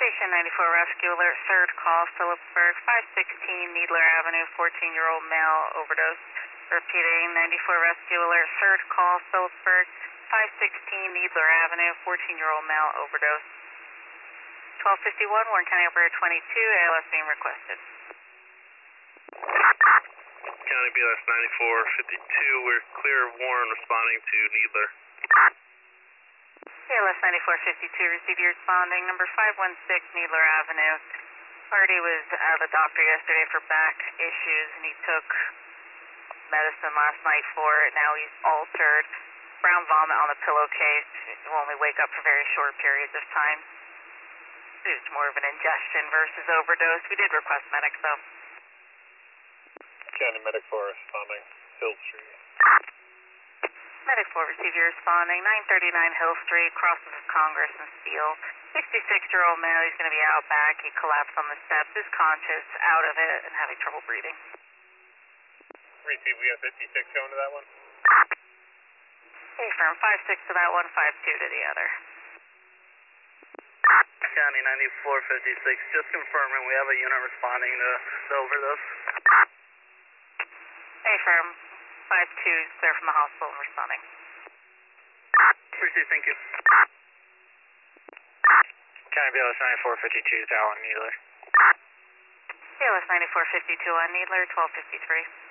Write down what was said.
Station 94 Rescue Alert, third call, Phillipsburg, 516 Needler Avenue, 14-year-old male overdose. Repeating, 94 Rescue Alert, third call, Phillipsburg, 516 Needler Avenue, 14-year-old male overdose. 1251, Warren County Operator 22, ALS being requested. County BLS 9452, we're clear of Warren responding to Needler. ALS 9452, received you responding, number 516 Needler Avenue. Artie was at the doctor yesterday for back issues and he took medicine last night for it. Now he's altered. Brown vomit on the pillowcase. He will only wake up for very short periods of time. It's more of an ingestion versus overdose. We did request medic though. County Medic 4 responding, Hill Street. Medic 4 received you responding, 939 Hill Street, crosses of Congress and Steel. 66-year-old male, he's going to be out back. He collapsed on the steps, is conscious, out of it, and having trouble breathing. Receive, we have 56 going to that one. Hey, firm, 5-6 to that one, 5-2 to the other. County 9456, just confirming we have a unit responding to the overdose. Hey, firm, 5-2, clear from the hospital and responding. Appreciate it, thank you. County BLS 9452, Alan Needler. ALS 9452 on Needler, 1253.